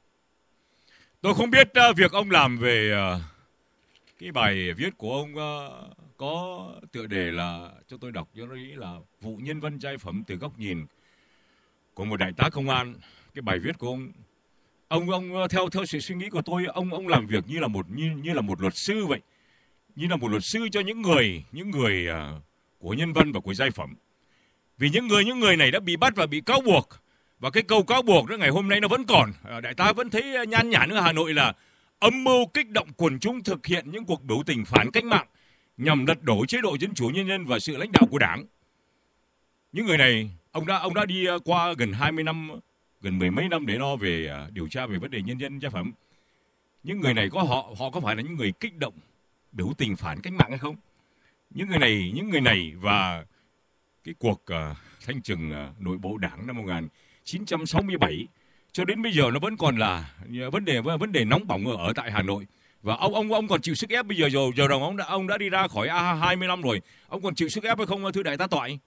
Speaker 3: Tôi không biết uh, việc ông làm về uh, cái bài viết của ông uh, có tựa đề là, cho tôi đọc cho nó ý là vụ nhân văn giai phẩm từ góc nhìn của một đại tá công an. Cái bài viết của ông, ông ông theo theo sự suy nghĩ của tôi, ông ông làm việc như là một như như là một luật sư vậy, như là một luật sư cho những người những người uh, của nhân văn và của giai phẩm. Vì những người những người này đã bị bắt và bị cáo buộc, và cái câu cáo buộc đó ngày hôm nay nó vẫn còn. Đại tá vẫn thấy nhan nhản ở Hà Nội là âm mưu kích động quần chúng thực hiện những cuộc biểu tình phản cách mạng nhằm lật đổ chế độ dân chủ nhân dân và sự lãnh đạo của Đảng. Những người này, ông đã ông đã đi qua gần hai mươi năm, gần mười mấy năm để lo về điều tra về vấn đề nhân dân giai phẩm. Những người này có họ họ có phải là những người kích động biểu tình phản cách mạng hay không? Những người này, những người này và cái cuộc uh, thanh trừng uh, nội bộ Đảng năm một nghìn chín trăm sáu mươi bảy cho đến bây giờ nó vẫn còn là vấn đề vấn đề nóng bỏng ở, ở tại Hà Nội. Và ông ông ông còn chịu sức ép bây giờ rồi giờ rằng ông đã ông đã đi ra khỏi A hai mươi năm rồi, ông còn chịu sức ép hay không, thưa đại tá Toại?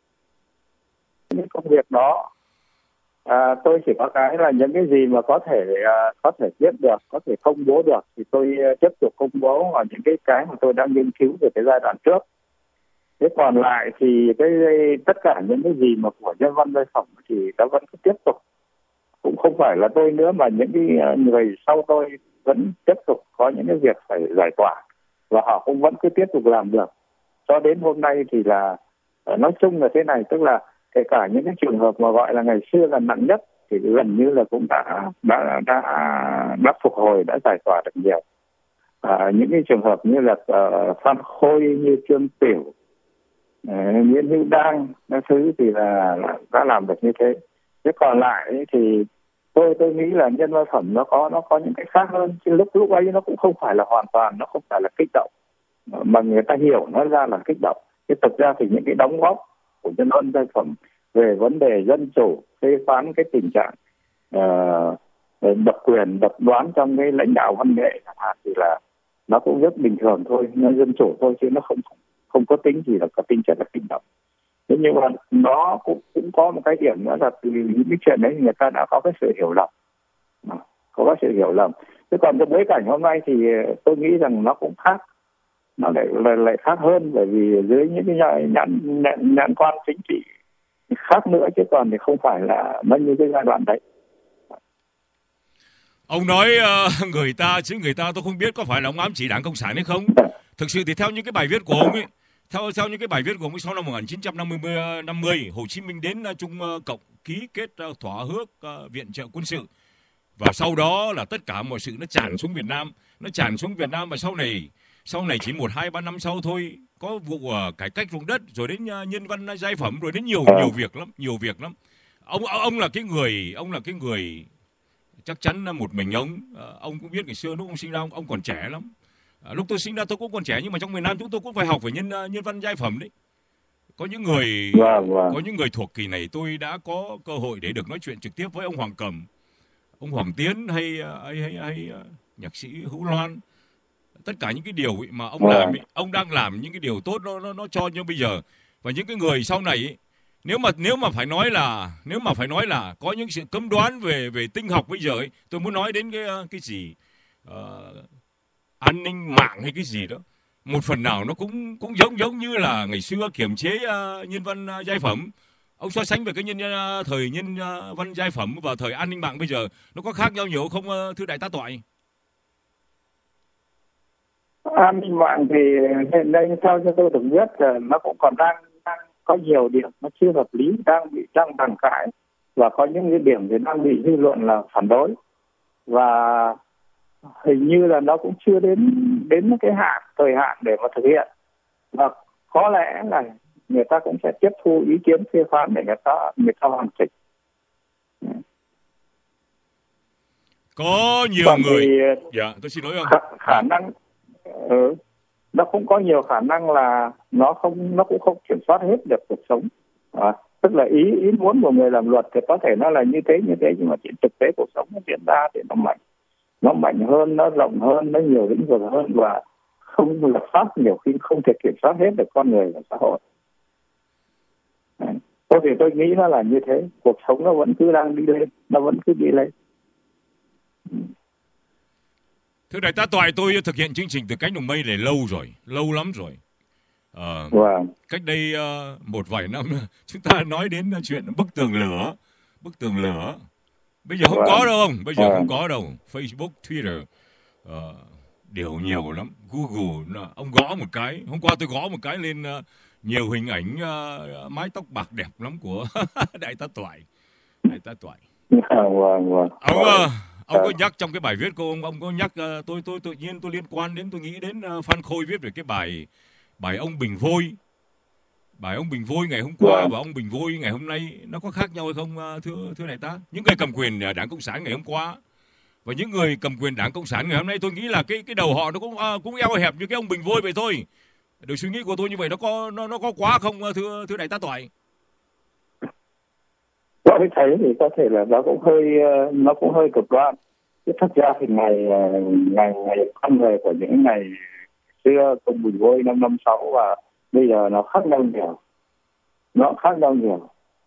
Speaker 4: Những công việc đó à, tôi chỉ có cái là những cái gì mà có thể uh, có thể biết được, có thể công bố được thì tôi uh, tiếp tục công bố, và những cái cái mà tôi đang nghiên cứu về cái giai đoạn trước. Thế còn lại thì cái tất cả những cái gì mà của nhân văn giai phẩm thì nó vẫn cứ tiếp tục, cũng không phải là tôi nữa mà những cái người sau tôi vẫn tiếp tục có những cái việc phải giải tỏa và họ cũng vẫn cứ tiếp tục làm được cho đến hôm nay. Thì là nói chung là thế này, tức là kể cả những cái trường hợp mà gọi là ngày xưa là nặng nhất thì gần như là cũng đã đã đã đã phục hồi, đã giải tỏa được nhiều. À, những cái trường hợp như là uh, Phan Khôi, như Trương Tiểu, uh, Nguyễn Hữu Đang, các thứ thì là, là đã làm được như thế. Thế còn lại thì tôi tôi nghĩ là nhân văn phẩm nó có nó có những cái khác hơn. Chứ lúc lúc ấy nó cũng không phải là hoàn toàn, nó không phải là kích động, mà người ta hiểu nó ra là kích động. Thế thực ra thì những cái đóng góp của nhân văn phẩm về vấn đề dân chủ, phê phán cái tình trạng uh, độc quyền, độc đoán trong cái lãnh đạo văn nghệ chẳng hạn, thì là nó cũng rất bình thường thôi, nó dân chủ thôi, chứ nó không không có tính gì là có tính chất là kích động. Thế nhưng mà nó cũng cũng có một cái điểm nữa là từ những cái chuyện đấy người ta đã có cái sự hiểu lầm, có cái sự hiểu lầm. Thế còn cái bối cảnh hôm nay thì tôi nghĩ rằng nó cũng khác, nó lại lại, lại khác hơn, bởi vì dưới những cái nhãn nhãn, nhãn quan chính trị khác nữa, chứ còn thì không phải là nó như cái giai đoạn đấy.
Speaker 3: Ông nói uh, người ta chứ người ta tôi không biết có phải là ông ám chỉ Đảng Cộng sản hay không. Thực sự thì theo những cái bài viết của ông ấy, theo theo những cái bài viết của ông ấy sau năm một nghìn chín trăm năm mươi, Hồ Chí Minh đến uh, Trung uh, Cộng ký kết uh, thỏa ước uh, viện trợ quân sự, và sau đó là tất cả mọi sự nó tràn xuống Việt Nam, nó tràn xuống Việt Nam và sau này sau này chỉ một hai ba năm sau thôi có vụ uh, cải cách ruộng đất, rồi đến uh, nhân văn giai phẩm, rồi đến nhiều nhiều việc lắm, nhiều việc lắm. Ông ông là cái người ông là cái người chắc chắn là một mình ông, ông cũng biết ngày xưa lúc ông sinh ra ông, ông còn trẻ lắm. À, lúc tôi sinh ra tôi cũng còn trẻ, nhưng mà trong miền Nam chúng tôi cũng phải học về nhân nhân văn giai phẩm đấy. Có những người
Speaker 4: wow, wow.
Speaker 3: có những người thuộc kỳ này tôi đã có cơ hội để được nói chuyện trực tiếp với ông Hoàng Cầm, ông Hoàng Tiến hay hay hay, hay nhạc sĩ Hữu Loan. Tất cả những cái điều mà ông wow. làm, ông đang làm những cái điều tốt nó nó, nó cho như bây giờ. Và những cái người sau này ấy, nếu mà nếu mà phải nói là nếu mà phải nói là có những sự cấm đoán về về tinh học bây giờ ấy, tôi muốn nói đến cái cái gì uh, an ninh mạng hay cái gì đó, một phần nào nó cũng cũng giống giống như là ngày xưa kiểm chế uh, nhân văn uh, giai phẩm. Ông so sánh về cái nhân uh, thời nhân uh, văn giai phẩm và thời an ninh mạng bây giờ nó có khác nhau nhiều không, uh, thưa đại tá Toại?
Speaker 4: An ninh mạng thì hiện nay theo cho tôi được biết là nó cũng còn đang đang có nhiều điểm nó chưa hợp lý, đang bị đang bàn cãi, và có những cái điểm thì đang bị dư luận là phản đối, và hình như là nó cũng chưa đến đến cái hạn thời hạn để mà thực hiện, và có lẽ là người ta cũng sẽ tiếp thu ý kiến phê phán để người ta người ta hoàn chỉnh.
Speaker 3: Có nhiều
Speaker 4: Còn
Speaker 3: người
Speaker 4: thì,
Speaker 3: dạ tôi xin lỗi ông
Speaker 4: khả, khả năng ừ, nó cũng có nhiều khả năng là nó không nó cũng không kiểm soát hết được cuộc sống, à, tức là ý ý muốn của người làm luật thì có thể nó là như thế như thế, nhưng mà trên thực tế cuộc sống nó diễn ra thì nó mạnh nó mạnh hơn, nó rộng hơn, nó nhiều lĩnh vực hơn, và không luật pháp nhiều khi không thể kiểm soát hết được con người và xã hội. Tôi thì tôi nghĩ nó là như thế, cuộc sống nó vẫn cứ đang đi lên, nó vẫn cứ đi lên.
Speaker 3: Thưa đại tá Toại, tôi thực hiện chương trình Từ Cánh Đồng Mây này lâu rồi, lâu lắm rồi. À,
Speaker 4: wow.
Speaker 3: Cách đây uh, một vài năm chúng ta nói đến chuyện bức tường lửa, bức tường lửa. Bây giờ không wow. có đâu không? Bây giờ wow. không có đâu. Facebook, Twitter, uh, điều nhiều lắm. Google, ông gõ một cái. Hôm qua tôi gõ một cái lên uh, nhiều hình ảnh uh, mái tóc bạc đẹp lắm của đại tá Toại. Đại tá Toại.
Speaker 4: Wow, wow.
Speaker 3: Ông uh, ông có nhắc trong cái bài viết của ông, ông có nhắc uh, tôi tôi tự nhiên tôi liên quan đến tôi nghĩ đến uh, Phan Khôi viết về cái bài bài ông Bình Vôi. Bài ông Bình Vôi ngày hôm qua và ông Bình Vôi ngày hôm nay nó có khác nhau hay không, thưa thưa đại tá? Những người cầm quyền Đảng Cộng sản ngày hôm qua và những người cầm quyền Đảng Cộng sản ngày hôm nay, tôi nghĩ là cái cái đầu họ nó cũng uh, cũng eo hẹp như cái ông Bình Vôi vậy thôi. Được suy nghĩ của tôi như vậy nó có nó nó có quá không, thưa thưa đại tá Toại?
Speaker 4: Tôi thấy thì có thể là nó cũng hơi nó cũng hơi cực đoan. Chứ thật ra thì ngày ngày ngày con người của những ngày xưa ông Bình Vôi năm năm sáu và bây giờ nó khác nhau nhiều, nó khác nhau nhiều.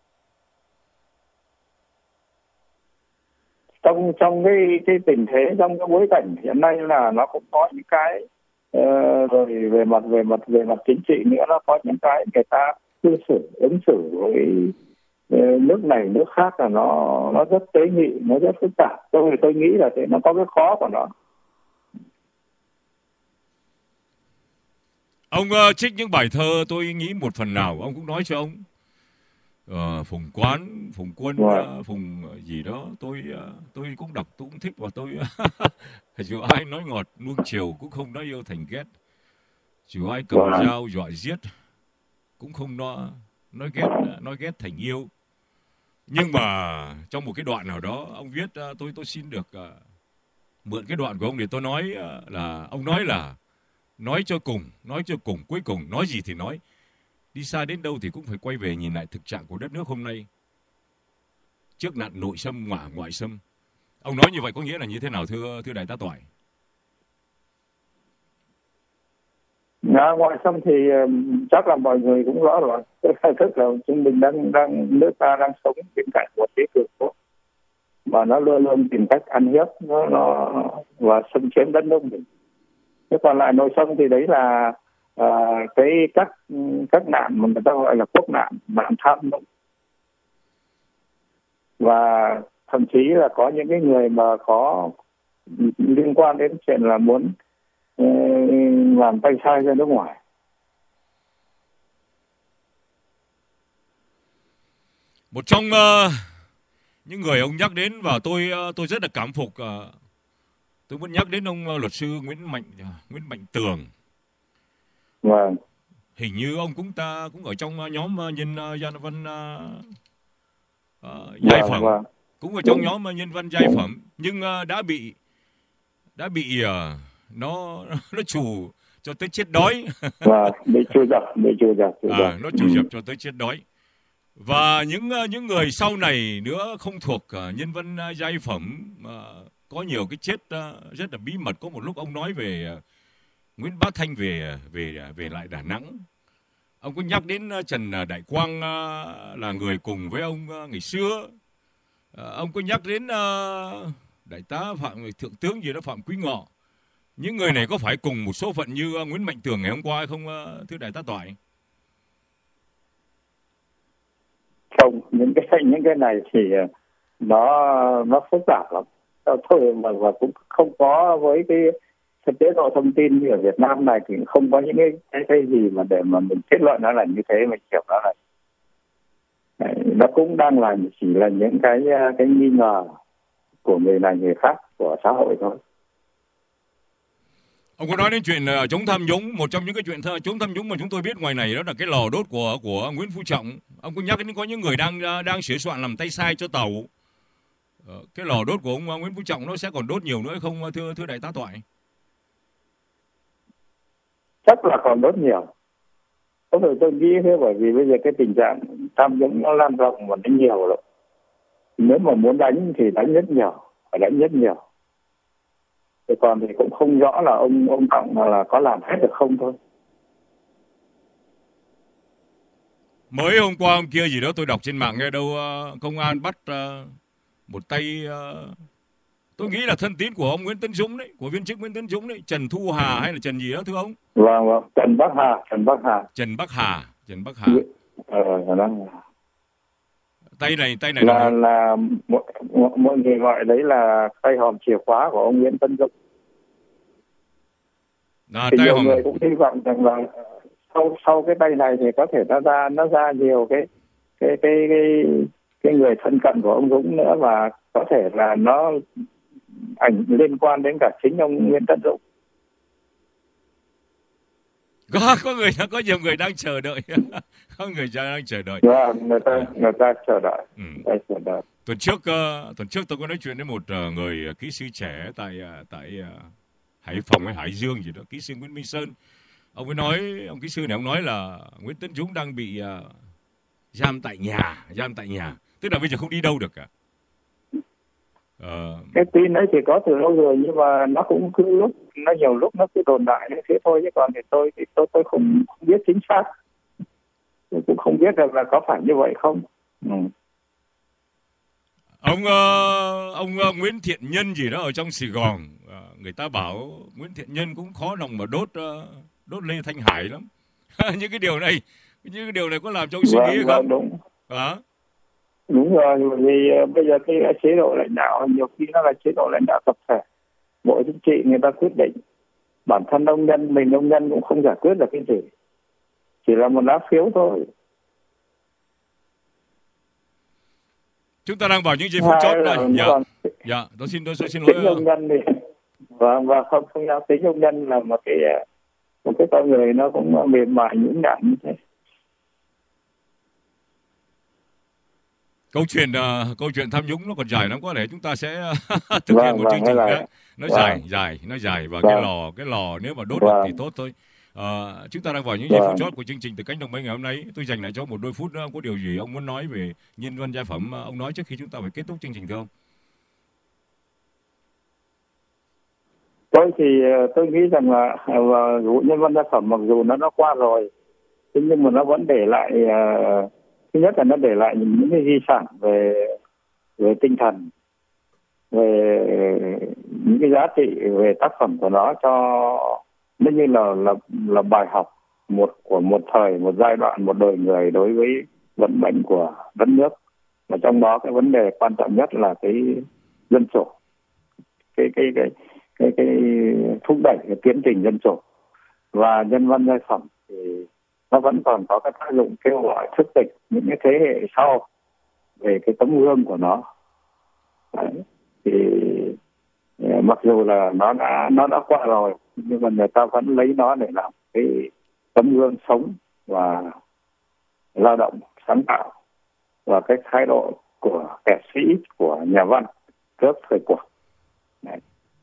Speaker 4: Trong trong cái cái tình thế, trong cái bối cảnh hiện nay là nó cũng có những cái uh, rồi về mặt về mặt về mặt chính trị nữa, nó có những cái người ta cư xử ứng xử với uh, nước này nước khác là nó nó rất tế nhị, nó rất phức tạp. Tôi tôi nghĩ là thế, nó có cái khó của nó.
Speaker 3: Ông uh, trích những bài thơ, tôi nghĩ một phần nào ông cũng nói cho ông uh, Phùng Quán, Phùng Quân,
Speaker 4: Wow.
Speaker 3: uh, Phùng gì đó, tôi uh, tôi cũng đọc, tôi cũng thích, và tôi dù ai nói ngọt nuông chiều cũng không nói yêu thành ghét, dù ai cầm
Speaker 4: Wow.
Speaker 3: dao dọa giết cũng không nói nói ghét nói ghét thành yêu. Nhưng mà trong một cái đoạn nào đó ông viết, uh, tôi tôi xin được uh, mượn cái đoạn của ông để tôi nói, uh, là ông nói là nói cho cùng, nói cho cùng, cuối cùng nói gì thì nói, đi xa đến đâu thì cũng phải quay về nhìn lại thực trạng của đất nước hôm nay trước nạn nội xâm ngoại ngoại xâm. Ông nói như vậy có nghĩa là như thế nào thưa thưa đại tá Toại?
Speaker 4: Nga ngoại xâm thì um, chắc là mọi người cũng rõ rồi, tức là chúng mình đang đang nước ta đang sống bên cạnh một thế cường quốc mà nó luôn luôn tìm cách ăn hiếp nó, nó và xâm chiếm đất nước mình. Thế còn lại nội xâm thì đấy là uh, cái các các nạn mà người ta gọi là quốc nạn, nạn tham nhũng, và thậm chí là có những cái người mà có liên quan đến chuyện là muốn uh, làm tay sai ra nước ngoài.
Speaker 3: Một trong uh, những người ông nhắc đến và tôi uh, tôi rất là cảm phục, uh, tôi muốn nhắc đến ông uh, luật sư Nguyễn Mạnh uh, Nguyễn Mạnh Tường.
Speaker 4: Vâng.
Speaker 3: Hình như ông cũng ta cũng ở trong uh, nhóm uh, nhân uh, nhân văn uh, uh, giai
Speaker 4: Vâng,
Speaker 3: phẩm,
Speaker 4: vâng.
Speaker 3: cũng ở trong
Speaker 4: Đúng.
Speaker 3: nhóm uh, nhân văn giai phẩm, nhưng uh, đã bị đã bị uh, nó nó chủ cho tới chết đói.
Speaker 4: Và bị trù dập, bị trù dập, trù dập.
Speaker 3: À, nó chủ dập cho tới chết đói. Và những những người sau này nữa không thuộc uh, nhân văn uh, giai phẩm, uh, có nhiều cái chết uh, rất là bí mật. Có một lúc ông nói về uh, Nguyễn Bá Thanh về về về lại Đà Nẵng. Ông có nhắc đến uh, Trần Đại Quang uh, là người cùng với ông uh, ngày xưa. Uh, ông có nhắc đến uh, đại tá Phạm thượng tướng gì đó Phạm Quý Ngọ. Những người này có phải cùng một số phận như uh, Nguyễn Mạnh Tường ngày hôm qua hay không, uh, thưa đại tá Toại?
Speaker 4: Không, những cái những cái này thì nó nó phức tạp lắm thôi, mà và cũng không có với cái thực tế độ thông tin như ở Việt Nam này thì không có những cái cái, cái gì mà để mà mình kết luận nó là như thế, mình hiểu nó là đấy, nó cũng đang là chỉ là những cái cái nghi ngờ của người này người khác, của xã hội thôi.
Speaker 3: Ông có nói đến chuyện uh, chống tham nhũng. Một trong những cái chuyện th- chống tham nhũng mà chúng tôi biết ngoài này đó là cái lò đốt của của Nguyễn Phú Trọng. Ông có nhắc đến có những người đang uh, đang sửa soạn làm tay sai cho tàu. Uh, cái lò đốt của ông uh, Nguyễn Phú Trọng nó sẽ còn đốt nhiều nữa hay không, uh, thưa thưa đại tá Toại?
Speaker 4: Chắc là còn đốt nhiều. Có thể tôi nghĩ thế, bởi vì bây giờ cái tình trạng tham nhũng nó lan rộng và nó nhiều rồi. Nếu mà muốn đánh thì đánh rất nhiều, phải đánh rất nhiều. Thì còn thì cũng không rõ là ông ông Trọng là có làm hết được không thôi.
Speaker 3: Mới hôm qua hôm kia gì đó tôi đọc trên mạng nghe đâu uh, công an bắt uh, một tay, uh, tôi nghĩ là thân tín của ông Nguyễn Tấn Dũng đấy, của viên chức Nguyễn Tấn Dũng đấy, Trần Thu Hà hay là Trần gì đó thưa ông?
Speaker 4: Vâng, vâng. Trần Bắc Hà, Trần Bắc Hà.
Speaker 3: Trần Bắc Hà, Trần Bắc Hà.
Speaker 4: Ờ, đang...
Speaker 3: Tay này, tay này
Speaker 4: là
Speaker 3: là,
Speaker 4: là mọi, mọi người gọi đấy là tay hòm chìa khóa của ông Nguyễn Tấn Dũng.
Speaker 3: À,
Speaker 4: thì
Speaker 3: tay
Speaker 4: nhiều
Speaker 3: hòm...
Speaker 4: người cũng hy vọng rằng là sau sau cái tay này thì có thể nó ra nó ra nhiều cái cái cái cái cái người thân cận của ông Dũng nữa, và có thể là nó ảnh liên quan đến cả chính ông Nguyễn Tấn Dũng.
Speaker 3: Có có người có nhiều người đang chờ đợi. Có người đang chờ đợi.
Speaker 4: Vâng, người ta người ta chờ đợi.
Speaker 3: Ừ.
Speaker 4: Người ta chờ đợi.
Speaker 3: Tuần trước uh, tuần trước tôi có nói chuyện với một uh, người uh, kỹ sư trẻ tại uh, tại uh, Hải Phòng hay Hải Dương gì đó, kỹ sư Nguyễn Minh Sơn. Ông ấy nói, ông kỹ sư này ông nói là Nguyễn Tấn Dũng đang bị uh, giam tại nhà, giam tại nhà, tức là bây giờ không đi đâu được cả. Uh...
Speaker 4: Cái tin ấy thì có từ lâu rồi, nhưng mà nó cũng cứ lúc nó nhiều lúc nó cứ đồn đại như thế thôi, chứ còn thì tôi thì tôi tôi không, không biết chính xác, tôi cũng không biết được là có phải như vậy không. Ừ.
Speaker 3: Ông uh, ông uh, Nguyễn Thiện Nhân gì đó ở trong Sài Gòn, uh, người ta bảo Nguyễn Thiện Nhân cũng khó lòng mà đốt uh, đốt Lê Thanh Hải lắm. Những cái điều này, những cái điều này có làm cho ông suy nghĩ
Speaker 4: vâng,
Speaker 3: không?
Speaker 4: Đúng.
Speaker 3: À?
Speaker 4: Đúng rồi, vì bây giờ cái chế độ lãnh đạo nhiều khi nó là chế độ lãnh đạo tập thể, bộ chính trị người ta quyết định, bản thân nông dân mình nông dân cũng không giải quyết được cái gì, chỉ là một lá phiếu thôi.
Speaker 3: Chúng ta đang vào những giây phút chót đây. Dạ,
Speaker 4: còn
Speaker 3: dạ, tôi xin tôi xin
Speaker 4: tính
Speaker 3: lỗi.
Speaker 4: hôn nhân thì và và không không nhau tính hôn nhân là một cái một cái con người nó cũng mềm mại nhũn nhặn như thế.
Speaker 3: Câu chuyện uh, câu chuyện tham nhũng nó còn dài lắm, có thể chúng ta sẽ thực
Speaker 4: Vâng,
Speaker 3: hiện một
Speaker 4: vâng,
Speaker 3: chương trình
Speaker 4: hay là-
Speaker 3: khác. Nó
Speaker 4: vâng.
Speaker 3: dài, dài, nó dài và
Speaker 4: Vâng.
Speaker 3: cái lò cái lò nếu mà đốt
Speaker 4: Vâng.
Speaker 3: được thì tốt thôi. Ờ, chúng ta đang vào những giây
Speaker 4: Vâng.
Speaker 3: phút chót của chương trình Từ Cánh Đồng Mây ngày hôm nay. Tôi dành lại cho một đôi phút nữa, ông có điều gì ông muốn nói về nhân văn giai phẩm mà ông nói trước khi chúng ta phải kết thúc chương trình thưa ông?
Speaker 4: Tôi thì ờ, tôi nghĩ rằng là ờ, vụ nhân văn gia phẩm mặc dù nó đã qua rồi, thế nhưng mà nó vẫn để lại ờ, thứ nhất là nó để lại những cái di sản về về tinh thần, về những cái giá trị về tác phẩm của nó, cho nó như là là là bài học một của một thời, một giai đoạn, một đời người đối với vận mệnh của đất nước. Và trong đó cái vấn đề quan trọng nhất là cái dân chủ, cái cái cái cái cái thúc đẩy cái tiến trình dân chủ. Và nhân văn giai phẩm thì nó vẫn còn có cái tác dụng kêu gọi thức tỉnh những cái thế hệ sau về cái tấm gương của nó. Đấy. Thì mặc dù là nó đã nó đã qua rồi, nhưng mà người ta vẫn lấy nó để làm cái tấm gương sống và lao động sáng tạo và cái thái độ của kẻ sĩ, của nhà văn trước thời cuộc. Đấy.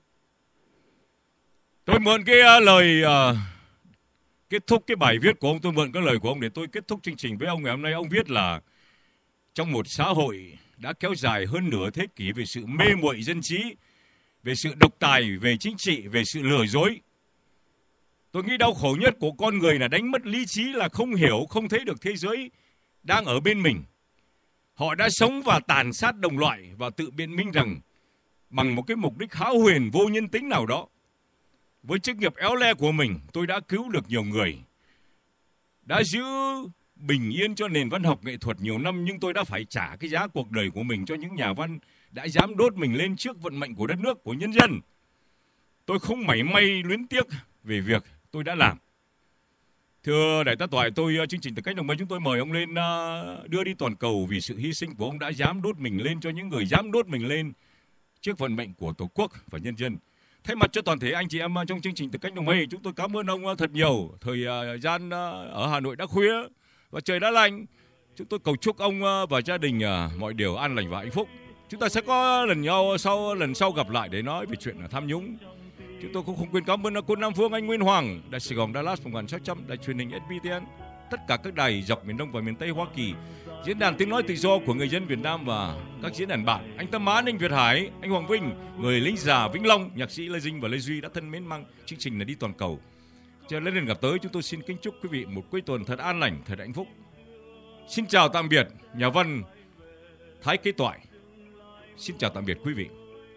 Speaker 3: Tôi mượn cái uh, lời uh, kết thúc cái bài viết của ông, tôi mượn cái lời của ông để tôi kết thúc chương trình với ông ngày hôm nay. Ông viết là trong một xã hội đã kéo dài hơn nửa thế kỷ về sự mê muội dân trí, về sự độc tài, về chính trị, về sự lừa dối. Tôi nghĩ đau khổ nhất của con người là đánh mất lý trí, là không hiểu, không thấy được thế giới đang ở bên mình. Họ đã sống và tàn sát đồng loại và tự biện minh rằng bằng một cái mục đích hão huyền vô nhân tính nào đó. Với chức nghiệp éo le của mình, tôi đã cứu được nhiều người, đã giữ bình yên cho nền văn học nghệ thuật nhiều năm, nhưng tôi đã phải trả cái giá cuộc đời của mình cho những nhà văn đã dám đốt mình lên trước vận mệnh của đất nước, của nhân dân. Tôi không mảy may luyến tiếc về việc tôi đã làm. Thưa Đại tá Toại, tôi chương trình Từ Cánh Đồng Mây chúng tôi mời ông lên đưa đi toàn cầu vì sự hy sinh của ông đã dám đốt mình lên cho những người dám đốt mình lên trước vận mệnh của Tổ quốc và nhân dân. Thay mặt cho toàn thể anh chị em trong chương trình Từ Cánh Đồng Mây, chúng tôi cảm ơn ông thật nhiều. Thời gian ở Hà Nội đã khuya và trời đã lạnh. Chúng tôi cầu chúc ông và gia đình mọi điều an lành và hạnh phúc. Chúng ta sẽ có lần nhau sau lần sau gặp lại để nói về chuyện tham nhũng. Chúng tôi cũng không quên cảm ơn quân Nam Phương, anh Nguyên Hoàng, Đài Sài Gòn Dallas một nghìn sáu trăm, Đài truyền hình ét bê tê en, tất cả các đài dọc miền Đông và miền Tây Hoa Kỳ, diễn đàn tiếng nói tự do của người dân Việt Nam và các diễn đàn bạn. Anh Tâm Mãn, anh Việt Hải, anh Hoàng Vinh, người lính già Vĩnh Long, nhạc sĩ Lê Dinh và Lê Duy đã thân mến mang chương trình là đi toàn cầu. Cho lên lần gặp tới, chúng tôi xin kính chúc quý vị một cuối tuần thật an lành, thật hạnh phúc. Xin chào tạm biệt nhà văn Thái Kế Toại. Xin chào tạm biệt quý vị.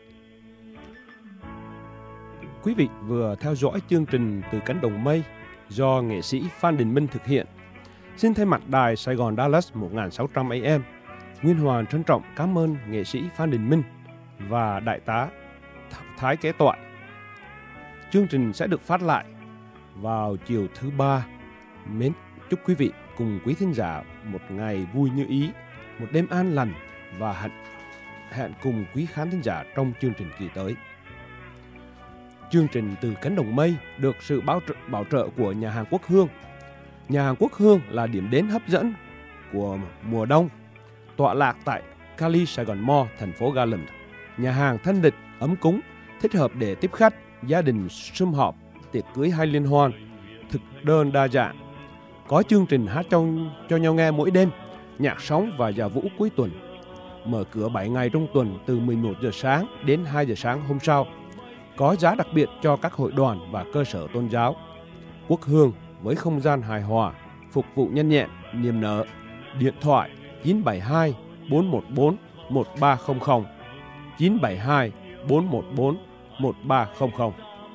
Speaker 2: Quý vị vừa theo dõi chương trình Từ Cánh Đồng Mây do nghệ sĩ Phan Đình Minh thực hiện. Xin thay mặt đài Sài Gòn Dallas một nghìn sáu trăm A M, Nguyên Hoàng trân trọng cảm ơn nghệ sĩ Phan Đình Minh và đại tá Thái Kế Toại. Chương trình sẽ được phát lại vào chiều thứ ba. Mến chúc quý vị cùng quý thính giả một ngày vui như ý, một đêm an lành và hạnh hẹn cùng quý khán thính giả trong chương trình kỳ tới. Chương trình Từ Cánh Đồng Mây được sự bảo trợ, bảo trợ của nhà hàng Quốc Hương. Nhà hàng Quốc Hương là điểm đến hấp dẫn của mùa đông, tọa lạc tại Cali Sài Gòn Mall, thành phố Garland. Nhà hàng thanh lịch, ấm cúng, thích hợp để tiếp khách, gia đình sum họp, tiệc cưới hay liên hoan, thực đơn đa dạng. Có chương trình hát cho, cho nhau nghe mỗi đêm, nhạc sống và dạ vũ cuối tuần. Mở cửa bảy ngày trong tuần từ mười một giờ sáng đến hai giờ sáng hôm sau. Có giá đặc biệt cho các hội đoàn và cơ sở tôn giáo. Quốc Hương với không gian hài hòa, phục vụ nhanh nhẹn, niềm nở. Điện thoại chín bảy hai bốn một bốn một ba không không, chín bảy hai bốn một bốn một ba không không.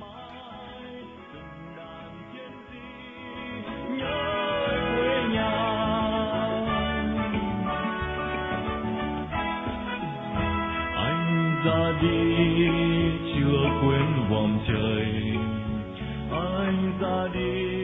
Speaker 1: Anh ra đi chưa quên vòng trời, anh ra đi